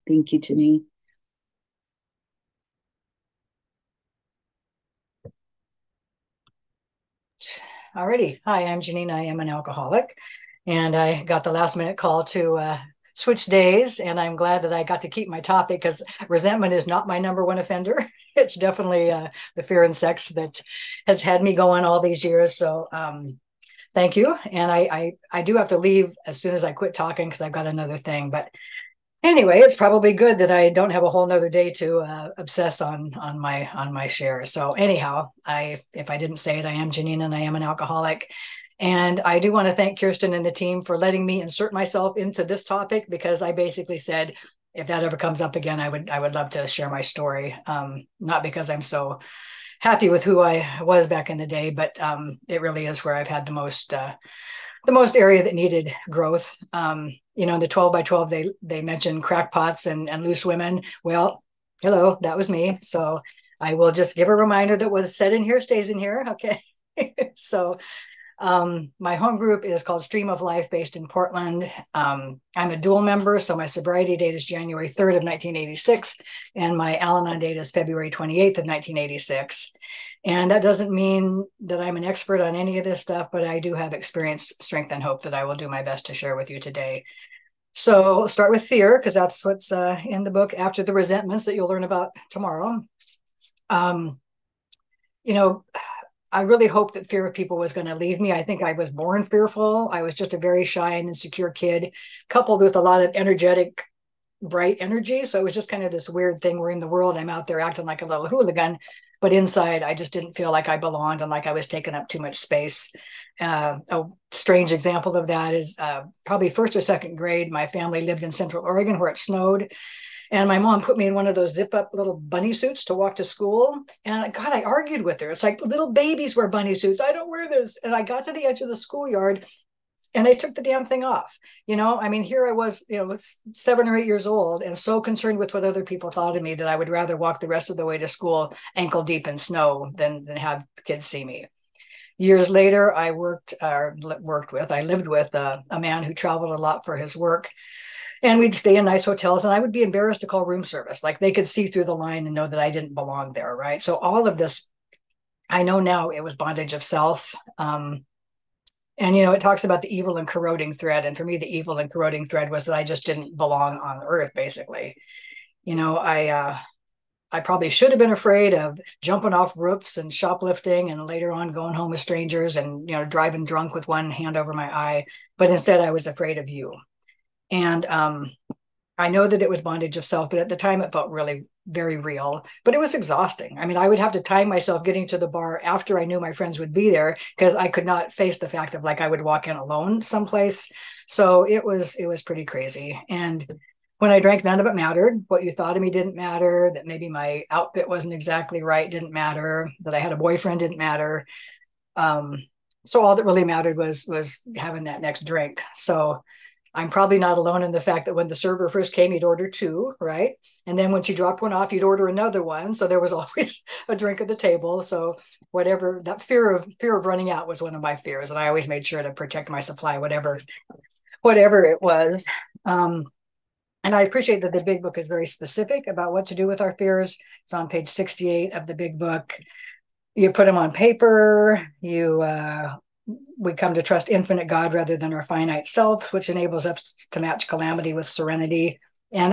Thank you, Janine. Alrighty. Hi, I'm Janine. I am an alcoholic, and I got the last minute call to switch days, and I'm glad that I got to keep my topic because resentment is not my number one offender. It's definitely the fear and sex that has had me going all these years. So thank you. And I do have to leave as soon as I quit talking because I've got another thing. But anyway, it's probably good that I don't have a whole nother day to obsess on my share. So anyhow, I if I didn't say it, I am Janine and I am an alcoholic. And I do want to thank Kirsten and the team for letting me insert myself into this topic because I basically said if that ever comes up again, I would love to share my story. Not because I'm so happy with who I was back in the day, but it really is where I've had the most area that needed growth. In the 12 by 12, they mentioned crackpots and loose women. Well, hello, that was me. So I will just give a reminder that was said in here stays in here. Okay. So my home group is called Stream of Life based in Portland. I'm a dual member, so my sobriety date is January 3rd of 1986, and my Al-Anon date is February 28th of 1986. And that doesn't mean that I'm an expert on any of this stuff, but I do have experience, strength, and hope that I will do my best to share with you today. So I'll start with fear, because that's what's in the book after the resentments that you'll learn about tomorrow. Um, you know, I really hoped that fear of people was going to leave me. I think I was born fearful. I was just a very shy and insecure kid, coupled with a lot of energetic, bright energy. So it was just kind of this weird thing where in the world I'm out there acting like a little hooligan, but inside I just didn't feel like I belonged and like I was taking up too much space. A strange example of that is probably first or second grade. My family lived in Central Oregon where it snowed. And my mom put me in one of those zip up little bunny suits to walk to school. And God, I argued with her. It's like little babies wear bunny suits. I don't wear this. And I got to the edge of the schoolyard and they took the damn thing off. I mean, here I was, 7 or 8 years old and so concerned with what other people thought of me that I would rather walk the rest of the way to school ankle deep in snow than have kids see me. Years later, I lived with a man who traveled a lot for his work, and we'd stay in nice hotels and I would be embarrassed to call room service. Like they could see through the line and know that I didn't belong there. Right. So all of this, I know now it was bondage of self. And it talks about the evil and corroding thread. And for me, the evil and corroding thread was that I just didn't belong on earth, basically. I probably should have been afraid of jumping off roofs and shoplifting and later on going home with strangers and, driving drunk with one hand over my eye. But instead I was afraid of you. And I know that it was bondage of self, but at the time it felt really very real, but it was exhausting. I mean, I would have to time myself getting to the bar after I knew my friends would be there because I could not face the fact of like I would walk in alone someplace. So it was pretty crazy. And when I drank, none of it mattered. What you thought of me didn't matter, that maybe my outfit wasn't exactly right didn't matter, that I had a boyfriend didn't matter. Um, so all that really mattered was having that next drink. So I'm probably not alone in the fact that when the server first came, you'd order two, right? And then when she dropped one off, you'd order another one. So there was always a drink at the table. So whatever that fear of running out was one of my fears, and I always made sure to protect my supply, whatever it was. Um, and I appreciate that the big book is very specific about what to do with our fears. It's on page 68 of the big book. You put them on paper. We come to trust infinite God rather than our finite self, which enables us to match calamity with serenity. And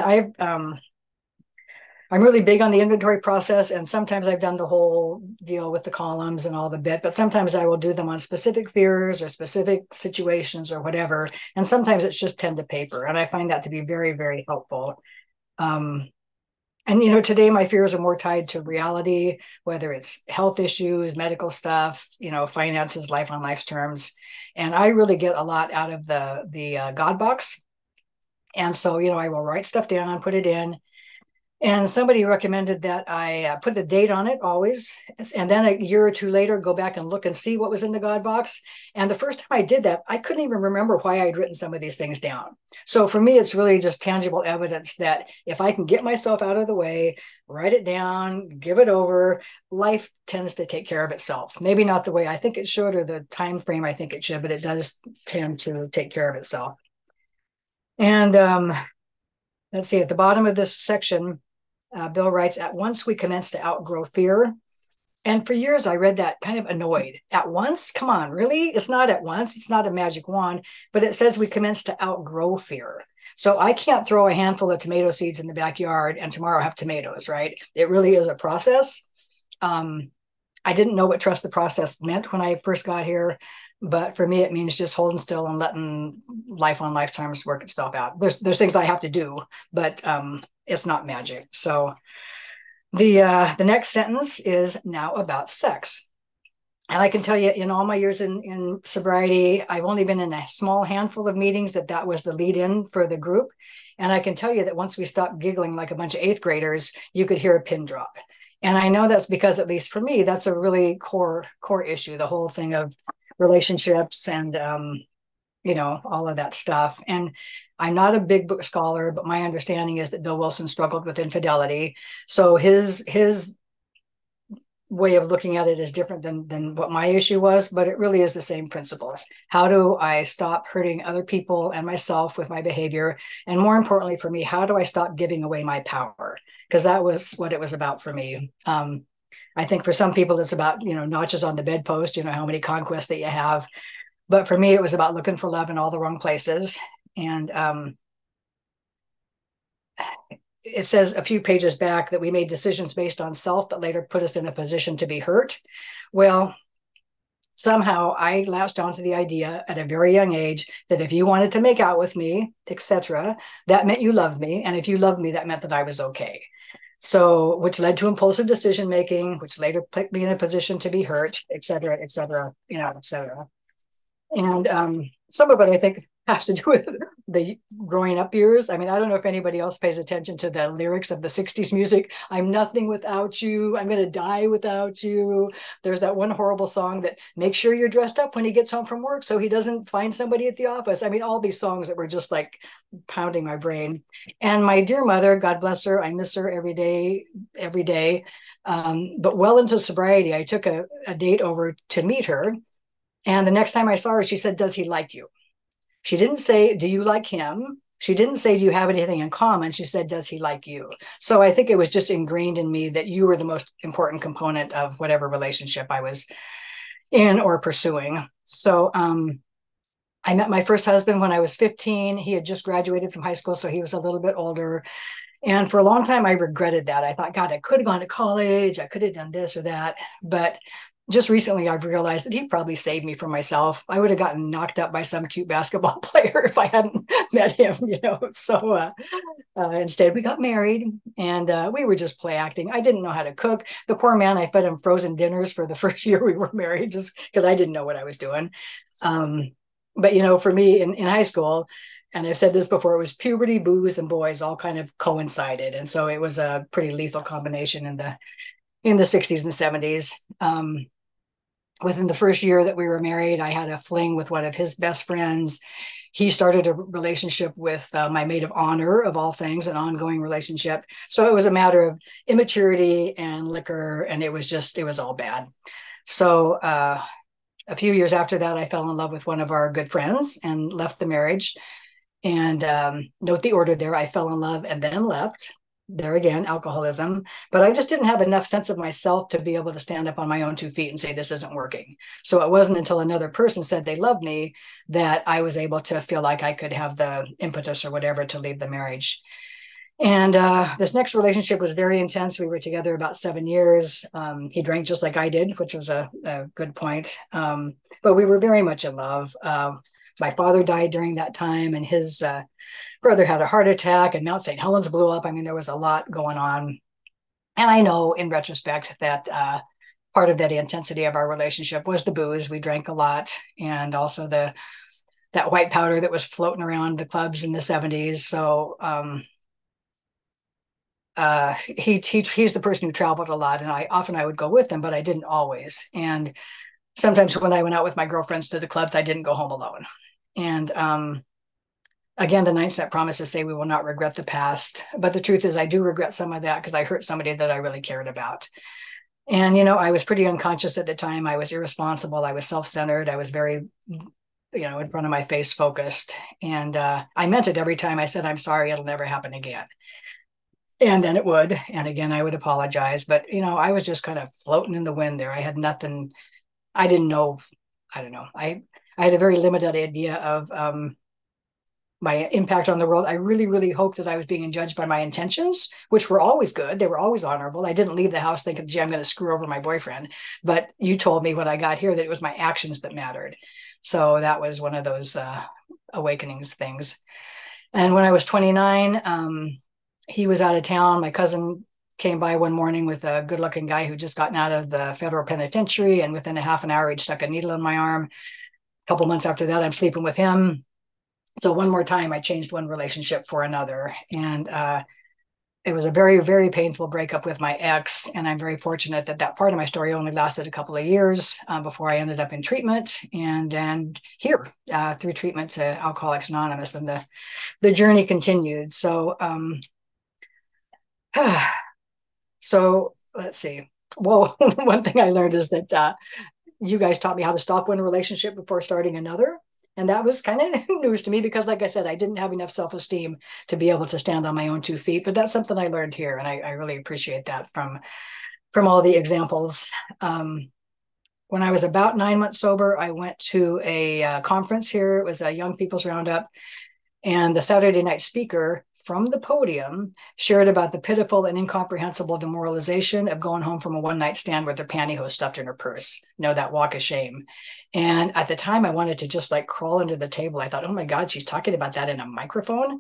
I'm really big on the inventory process, and sometimes I've done the whole deal with the columns and all the bit, but sometimes I will do them on specific fears or specific situations or whatever. And sometimes it's just pen to paper, and I find that to be very, very helpful. Um, and today my fears are more tied to reality, whether it's health issues, medical stuff, finances, life on life's terms. And I really get a lot out of the God box. And so, I will write stuff down, put it in, and somebody recommended that I put the date on it always. And then a year or two later, go back and look and see what was in the God box. And the first time I did that, I couldn't even remember why I'd written some of these things down. So for me, it's really just tangible evidence that if I can get myself out of the way, write it down, give it over, life tends to take care of itself. Maybe not the way I think it should or the time frame I think it should, but it does tend to take care of itself. And let's see, at the bottom of this section, Bill writes, at once we commence to outgrow fear. And for years, I read that kind of annoyed. At once? Come on, really? It's not at once. It's not a magic wand, but it says we commence to outgrow fear. So I can't throw a handful of tomato seeds in the backyard and tomorrow have tomatoes, right? It really is a process. I didn't know what trust the process meant when I first got here, but for me, it means just holding still and letting life on lifetimes work itself out. There's things I have to do, but it's not magic. So the next sentence is now about sex. And I can tell you, in all my years in sobriety, I've only been in a small handful of meetings that was the lead in for the group. And I can tell you that once we stopped giggling like a bunch of eighth graders, you could hear a pin drop. And I know that's because, at least for me, that's a really core issue, the whole thing of relationships and, all of that stuff. And I'm not a big book scholar, but my understanding is that Bill Wilson struggled with infidelity. So his way of looking at it is different than what my issue was, but it really is the same principles. How do I stop hurting other people and myself with my behavior? And more importantly for me, how do I stop giving away my power? Because that was what it was about for me. I think for some people it's about, notches on the bedpost, how many conquests that you have. But for me, it was about looking for love in all the wrong places. And it says a few pages back that we made decisions based on self that later put us in a position to be hurt. Well, somehow I latched onto the idea at a very young age that if you wanted to make out with me, etc., that meant you loved me. And if you loved me, that meant that I was okay. So, which led to impulsive decision making, which later put me in a position to be hurt, etc., etc., etc. And some of it, I think, has to do with the growing up years. I mean, I don't know if anybody else pays attention to the lyrics of the 60s music. I'm nothing without you. I'm going to die without you. There's that one horrible song that make sure you're dressed up when he gets home from work so he doesn't find somebody at the office. I mean, all these songs that were just like pounding my brain. And my dear mother, God bless her, I miss her every day, every day. But well into sobriety, I took a date over to meet her. And the next time I saw her, she said, does he like you? She didn't say, do you like him? She didn't say, do you have anything in common? She said, does he like you? So I think it was just ingrained in me that you were the most important component of whatever relationship I was in or pursuing. So I met my first husband when I was 15. He had just graduated from high school, so he was a little bit older. And for a long time, I regretted that. I thought, God, I could have gone to college. I could have done this or that. But just recently, I've realized that he probably saved me from myself. I would have gotten knocked up by some cute basketball player if I hadn't met him, So instead, we got married and we were just play acting. I didn't know how to cook. The poor man, I fed him frozen dinners for the first year we were married just because I didn't know what I was doing. But, for me in high school, and I've said this before, it was puberty, booze, and boys all kind of coincided. And so it was a pretty lethal combination in the 60s and 70s. Within the first year that we were married, I had a fling with one of his best friends. He started a relationship with my maid of honor, of all things, an ongoing relationship. So it was a matter of immaturity and liquor, and it was all bad. So a few years after that, I fell in love with one of our good friends and left the marriage. And note the order there, I fell in love and then left. There again, alcoholism. But I just didn't have enough sense of myself to be able to stand up on my own 2 feet and say, this isn't working. So it wasn't until another person said they loved me that I was able to feel like I could have the impetus or whatever to leave the marriage. And this next relationship was very intense. We were together about 7 years. He drank just like I did, which was a good point. But we were very much in love. My father died during that time, and his brother had a heart attack, and Mount St. Helens blew up. I mean, there was a lot going on. And I know in retrospect that part of that intensity of our relationship was the booze. We drank a lot, and also that white powder that was floating around the clubs in the 70s. So he's the person who traveled a lot, and I would go with him, but I didn't always. And sometimes when I went out with my girlfriends to the clubs, I didn't go home alone. And again, the 9 Step Promises say we will not regret the past. But the truth is, I do regret some of that because I hurt somebody that I really cared about. And, I was pretty unconscious at the time. I was irresponsible. I was self-centered. I was very in front of my face focused. And I meant it every time I said, I'm sorry, it'll never happen again. And then it would. And again, I would apologize. But, I was just kind of floating in the wind there. I had nothing, I didn't know. I don't know. I had a very limited idea of my impact on the world. I really, really hoped that I was being judged by my intentions, which were always good. They were always honorable. I didn't leave the house thinking, gee, I'm going to screw over my boyfriend. But you told me when I got here that it was my actions that mattered. So that was one of those awakenings things. And when I was 29, he was out of town. My cousin came by one morning with a good looking guy who just gotten out of the federal penitentiary. And within a half an hour, he'd stuck a needle in my arm. A couple months after that, I'm sleeping with him. So one more time, I changed one relationship for another. And it was a very, very painful breakup with my ex. And I'm very fortunate that that part of my story only lasted a couple of years before I ended up in treatment and here through treatment to Alcoholics Anonymous. And the journey continued. So, so let's see. Well, one thing I learned is that you guys taught me how to stop one relationship before starting another. And that was kind of news to me because, like I said, I didn't have enough self-esteem to be able to stand on my own 2 feet. But that's something I learned here, and I really appreciate that from all the examples. When I was about 9 months sober, I went to a conference here. It was a Young People's Roundup, and the Saturday night speaker from the podium shared about the pitiful and incomprehensible demoralization of going home from a one-night stand with her pantyhose stuffed in her purse. That walk of shame. And at the time, I wanted to just like crawl under the table. I thought, oh my God, she's talking about that in a microphone.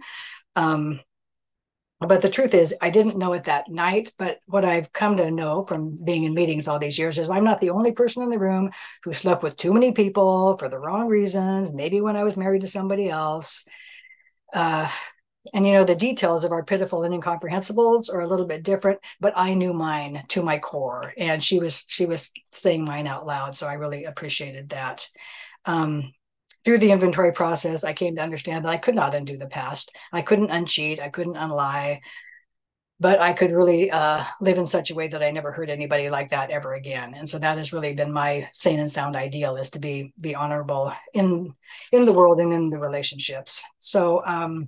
But the truth is, I didn't know it that night. But what I've come to know from being in meetings all these years is I'm not the only person in the room who slept with too many people for the wrong reasons, maybe when I was married to somebody else. And the details of our pitiful and incomprehensibles are a little bit different, but I knew mine to my core, and she was saying mine out loud, so I really appreciated that. Through the inventory process, I came to understand that I could not undo the past. I couldn't uncheat, I couldn't unlie, but I could really live in such a way that I never hurt anybody like that ever again. And so that has really been my sane and sound ideal, is to be honorable in the world and in the relationships. So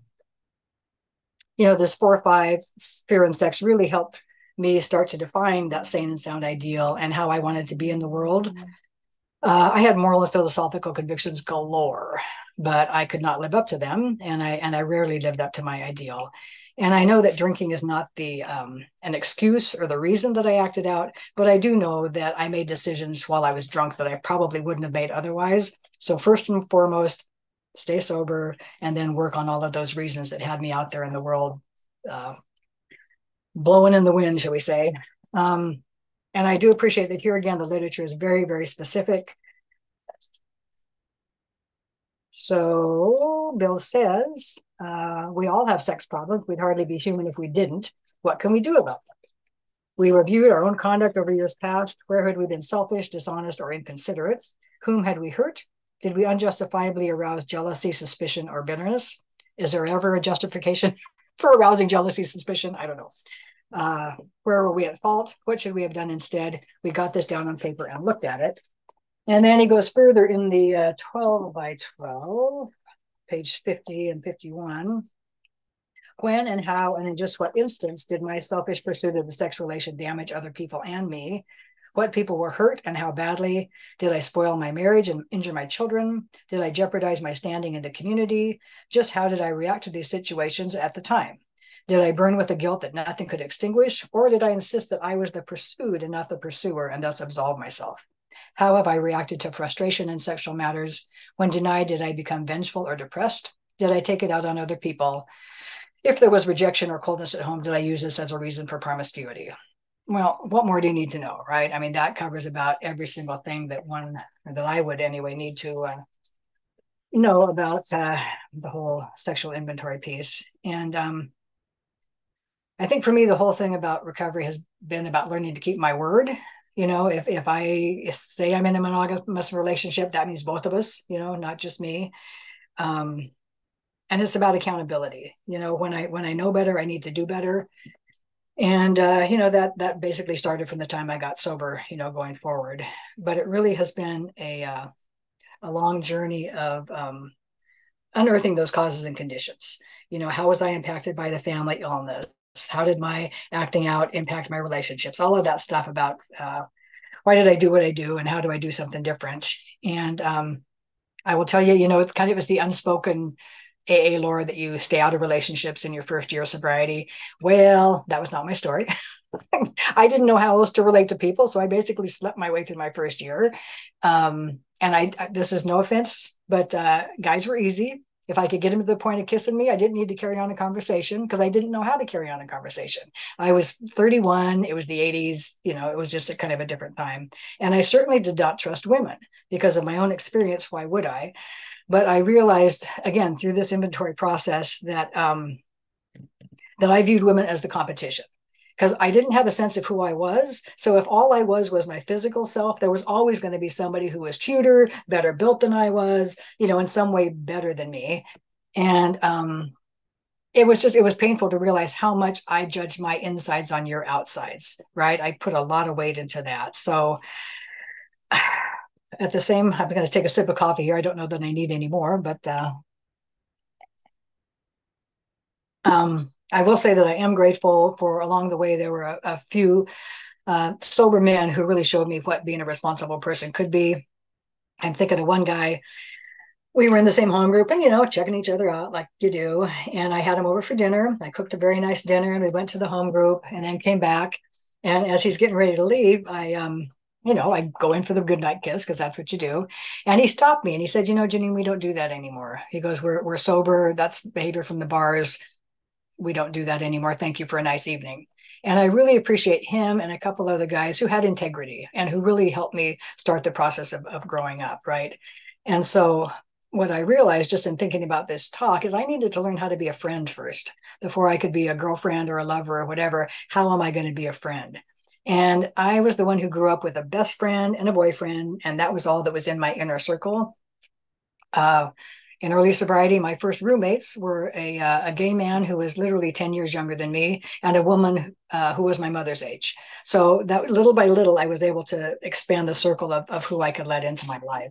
this 4 or 5 fear and sex really helped me start to define that sane and sound ideal and how I wanted to be in the world. I had moral and philosophical convictions galore, but I could not live up to them, and I rarely lived up to my ideal. And I know that drinking is not an excuse or the reason that I acted out, but I do know that I made decisions while I was drunk that I probably wouldn't have made otherwise. So first and foremost, stay sober, and then work on all of those reasons that had me out there in the world, blowing in the wind, shall we say. And I do appreciate that here again, the literature is very, very specific. So Bill says, we all have sex problems. We'd hardly be human if we didn't. What can we do about them? We reviewed our own conduct over years past. Where had we been selfish, dishonest, or inconsiderate? Whom had we hurt? Did we unjustifiably arouse jealousy, suspicion, or bitterness? Is there ever a justification for arousing jealousy, suspicion? I don't know. Where were we at fault? What should we have done instead? We got this down on paper and looked at it. And then he goes further in the 12 by 12, page 50 and 51. When and how and in just what instance did my selfish pursuit of the sex relation damage other people and me? What people were hurt and how badly? Did I spoil my marriage and injure my children? Did I jeopardize my standing in the community? Just how did I react to these situations at the time? Did I burn with the guilt that nothing could extinguish, or did I insist that I was the pursued and not the pursuer and thus absolve myself? How have I reacted to frustration in sexual matters? When denied, did I become vengeful or depressed? Did I take it out on other people? If there was rejection or coldness at home, did I use this as a reason for promiscuity? Well, what more do you need to know, right? I mean, that covers about every single thing that I would anyway need to know about the whole sexual inventory piece. And I think for me, the whole thing about recovery has been about learning to keep my word. If I say I'm in a monogamous relationship, that means both of us, not just me. And it's about accountability. When I know better, I need to do better. And, that basically started from the time I got sober, going forward. But it really has been a a long journey of unearthing those causes and conditions. How was I impacted by the family illness? How did my acting out impact my relationships? All of that stuff about why did I do what I do and how do I do something different? And I will tell you, it was the unspoken AA lore that you stay out of relationships in your first year of sobriety. Well, that was not my story. I didn't know how else to relate to people, so I basically slept my way through my first year. And this is no offense, but guys were easy. If I could get him to the point of kissing me, I didn't need to carry on a conversation because I didn't know how to carry on a conversation. I was 31. It was the 80s. It was just a kind of a different time. And I certainly did not trust women because of my own experience. Why would I? But I realized, again, through this inventory process that I viewed women as the competition because I didn't have a sense of who I was. So if all I was my physical self, there was always going to be somebody who was cuter, better built than I was, in some way better than me. And it was painful to realize how much I judged my insides on your outsides, right? I put a lot of weight into that. So I'm going to take a sip of coffee here. I don't know that I need any more, but I will say that I am grateful for along the way, there were a few sober men who really showed me what being a responsible person could be. I'm thinking of one guy. We were in the same home group and, checking each other out like you do. And I had him over for dinner. I cooked a very nice dinner and we went to the home group and then came back. And as he's getting ready to leave, I go in for the goodnight kiss because that's what you do. And he stopped me and he said, Janine, we don't do that anymore. He goes, we're sober. That's behavior from the bars. We don't do that anymore. Thank you for a nice evening. And I really appreciate him and a couple other guys who had integrity and who really helped me start the process of growing up, right? And so what I realized just in thinking about this talk is I needed to learn how to be a friend first before I could be a girlfriend or a lover or whatever. How am I going to be a friend? And I was the one who grew up with a best friend and a boyfriend, and that was all that was in my inner circle. In early sobriety, my first roommates were a gay man who was literally 10 years younger than me and a woman who was my mother's age. So that little by little, I was able to expand the circle of who I could let into my life.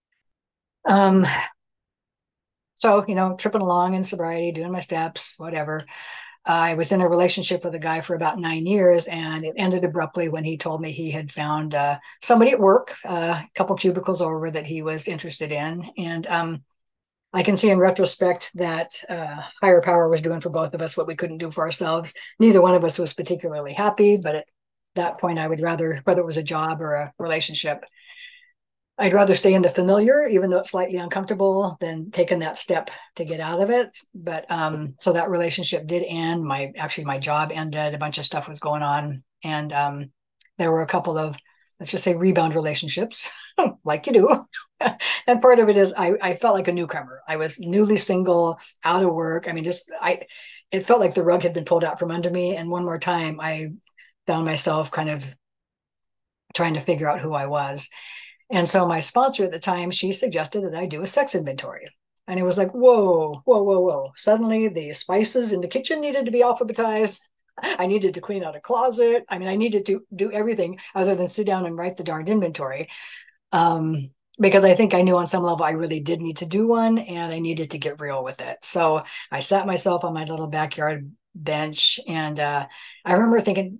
So, tripping along in sobriety, doing my steps, whatever. I was in a relationship with a guy for about 9 years, and it ended abruptly when he told me he had found somebody at work, a couple cubicles over, that he was interested in. And I can see in retrospect that higher power was doing for both of us what we couldn't do for ourselves. Neither one of us was particularly happy, but at that point, I would rather, whether it was a job or a relationship, I'd rather stay in the familiar, even though it's slightly uncomfortable, than taking that step to get out of it. But so that relationship did end. My job ended. A bunch of stuff was going on, and there were a couple of, let's just say, rebound relationships, like you do. And part of it is I felt like a newcomer. I was newly single, out of work. I mean, it felt like the rug had been pulled out from under me. And one more time, I found myself kind of trying to figure out who I was. And so my sponsor at the time, she suggested that I do a sex inventory. And it was like, whoa, whoa, whoa, whoa. Suddenly the spices in the kitchen needed to be alphabetized. I needed to clean out a closet. I mean, I needed to do everything other than sit down and write the darned inventory. Because I think I knew on some level I really did need to do one and I needed to get real with it. So I sat myself on my little backyard bench and I remember thinking,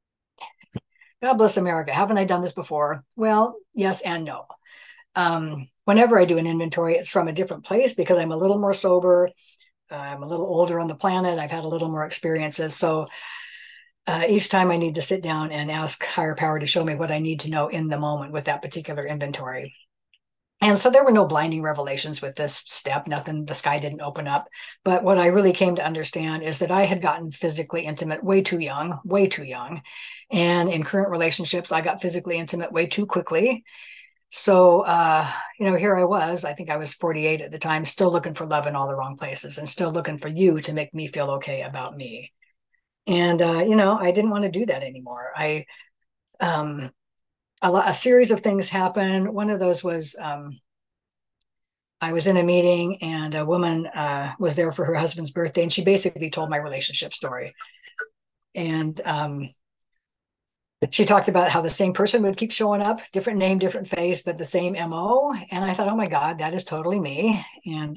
God bless America. Haven't I done this before? Well, yes and no. Whenever I do an inventory, it's from a different place because I'm a little more sober. I'm a little older on the planet. I've had a little more experiences. So each time I need to sit down and ask higher power to show me what I need to know in the moment with that particular inventory. And so there were no blinding revelations with this step. Nothing, the sky didn't open up. But what I really came to understand is that I had gotten physically intimate way too young, way too young. And in current relationships, I got physically intimate way too quickly. So, here I was, I think I was 48 at the time, still looking for love in all the wrong places and still looking for you to make me feel okay about me. And, I didn't want to do that anymore. A series of things happened. One of those was I was in a meeting and a woman was there for her husband's birthday, and she basically told my relationship story. And She talked about how the same person would keep showing up, different name, different face, but the same MO. And I thought, oh my God, that is totally me. And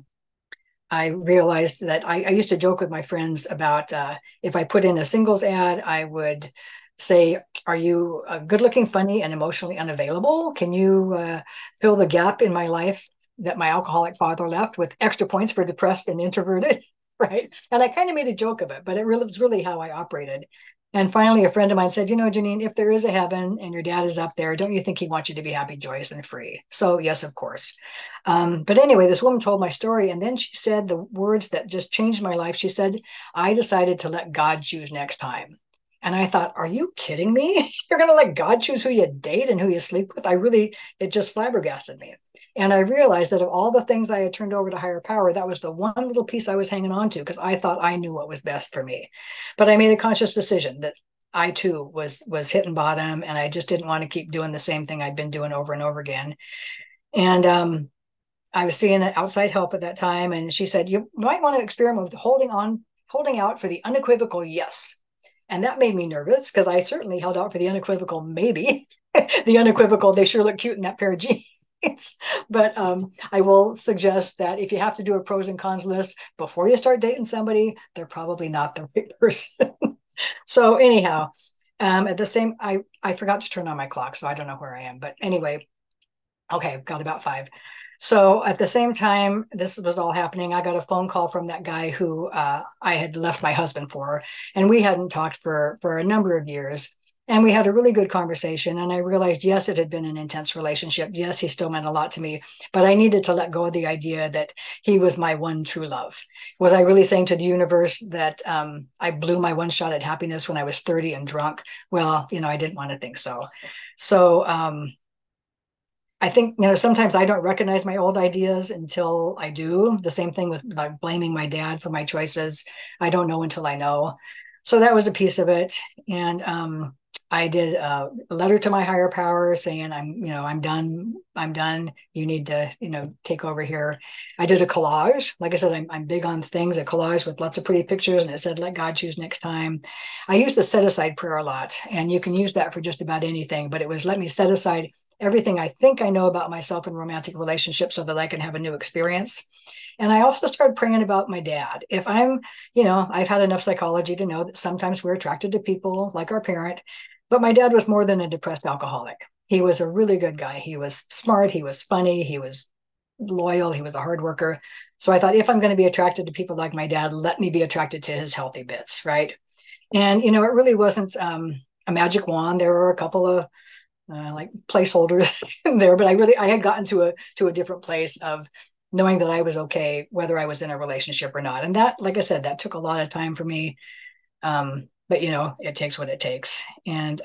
I realized that I used to joke with my friends about if I put in a singles ad, I would say, are you good looking, funny, and emotionally unavailable? Can you fill the gap in my life that my alcoholic father left with extra points for depressed and introverted? Right. And I kind of made a joke of it, but it really was really how I operated. And finally, a friend of mine said, Janine, if there is a heaven and your dad is up there, don't you think he wants you to be happy, joyous, and free? So, yes, of course. But anyway, this woman told my story, and then she said the words that just changed my life. She said, I decided to let God choose next time. And I thought, are you kidding me? You're going to let God choose who you date and who you sleep with? It just flabbergasted me. And I realized that of all the things I had turned over to higher power, that was the one little piece I was hanging on to because I thought I knew what was best for me. But I made a conscious decision that I too was hitting bottom, and I just didn't want to keep doing the same thing I'd been doing over and over again. And I was seeing outside help at that time, and she said, you might want to experiment with holding out for the unequivocal yes. And that made me nervous because I certainly held out for the unequivocal maybe, the unequivocal, they sure look cute in that pair of jeans. But I will suggest that if you have to do a pros and cons list before you start dating somebody, they're probably not the right person. So anyhow, at the same, I forgot to turn on my clock, so I don't know where I am. But anyway, okay, I've got about 5. So at the same time, this was all happening. I got a phone call from that guy who I had left my husband for, and we hadn't talked for a number of years. And we had a really good conversation. And I realized, yes, it had been an intense relationship. Yes, he still meant a lot to me, but I needed to let go of the idea that he was my one true love. Was I really saying to the universe that I blew my one shot at happiness when I was 30 and drunk? Well, I didn't want to think so. So, I think, sometimes I don't recognize my old ideas until I do. The same thing with like blaming my dad for my choices. I don't know until I know. So that was a piece of it. And I did a letter to my higher power saying, I'm done. I'm done. You need to, take over here. I did a collage. Like I said, I'm big on things, a collage with lots of pretty pictures. And it said, let God choose next time. I use the set aside prayer a lot, and you can use that for just about anything, but it was let me set aside everything I think I know about myself in romantic relationships so that I can have a new experience. And I also started praying about my dad. If I've had enough psychology to know that sometimes we're attracted to people like our parent, but my dad was more than a depressed alcoholic. He was a really good guy. He was smart. He was funny. He was loyal. He was a hard worker. So I thought, if I'm going to be attracted to people like my dad, let me be attracted to his healthy bits, right? And, it really wasn't a magic wand. There were a couple of like placeholders in there, but I had gotten to a different place of knowing that I was okay whether I was in a relationship or not. And that, like I said, that took a lot of time for me. But it takes what it takes. And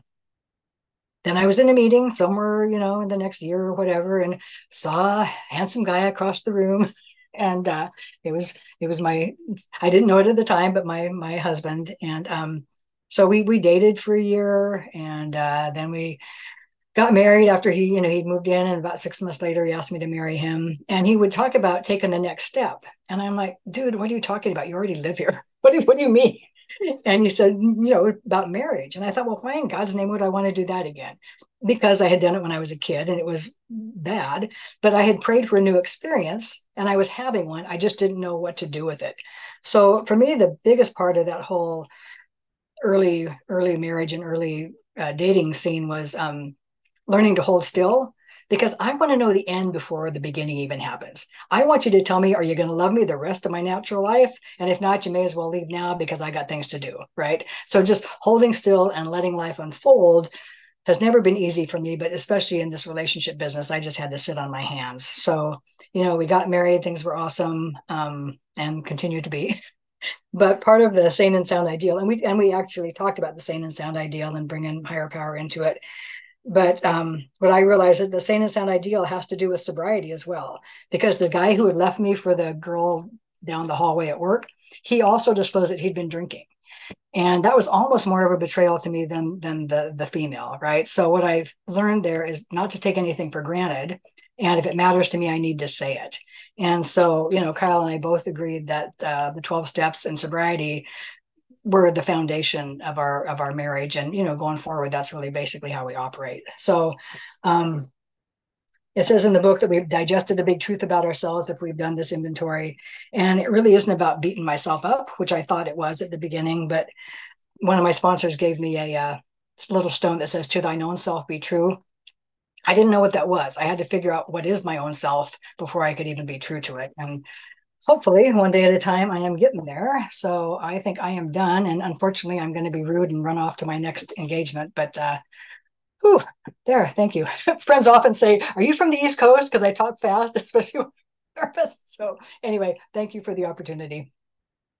then I was in a meeting somewhere, in the next year or whatever, and saw a handsome guy across the room. And it was I didn't know it at the time, but my husband. And so we dated for a year, and then we got married after he'd moved in, and about 6 months later he asked me to marry him, and he would talk about taking the next step, and I'm like, dude, what are you talking about? You already live here. What do you mean? And he said, about marriage. And I thought, well, why in God's name would I want to do that again? Because I had done it when I was a kid and it was bad, but I had prayed for a new experience and I was having one. I just didn't know what to do with it. So for me, the biggest part of that whole early marriage and early dating scene was learning to hold still, because I want to know the end before the beginning even happens. I want you to tell me, are you going to love me the rest of my natural life? And if not, you may as well leave now because I got things to do, right? So just holding still and letting life unfold has never been easy for me, but especially in this relationship business, I just had to sit on my hands. So, we got married, things were awesome, and continue to be. But part of the sane and sound ideal, and we actually talked about the sane and sound ideal and bringing higher power into it. But what I realized is the sane and sound ideal has to do with sobriety as well, because the guy who had left me for the girl down the hallway at work, he also disclosed that he'd been drinking. And that was almost more of a betrayal to me than the female, right? So what I've learned there is not to take anything for granted. And if it matters to me, I need to say it. And so, Kyle and I both agreed that the 12 steps in sobriety were the foundation of our marriage. And, going forward, that's really basically how we operate. So, it says in the book that we've digested a big truth about ourselves if we've done this inventory. And it really isn't about beating myself up, which I thought it was at the beginning. But one of my sponsors gave me a little stone that says, "To thine own self be true." I didn't know what that was. I had to figure out what is my own self before I could even be true to it. And hopefully, one day at a time, I am getting there. So I think I am done. And unfortunately, I'm going to be rude and run off to my next engagement. But whew, there, thank you. Friends often say, "Are you from the East Coast?" Because I talk fast, especially when I'm nervous. So anyway, thank you for the opportunity.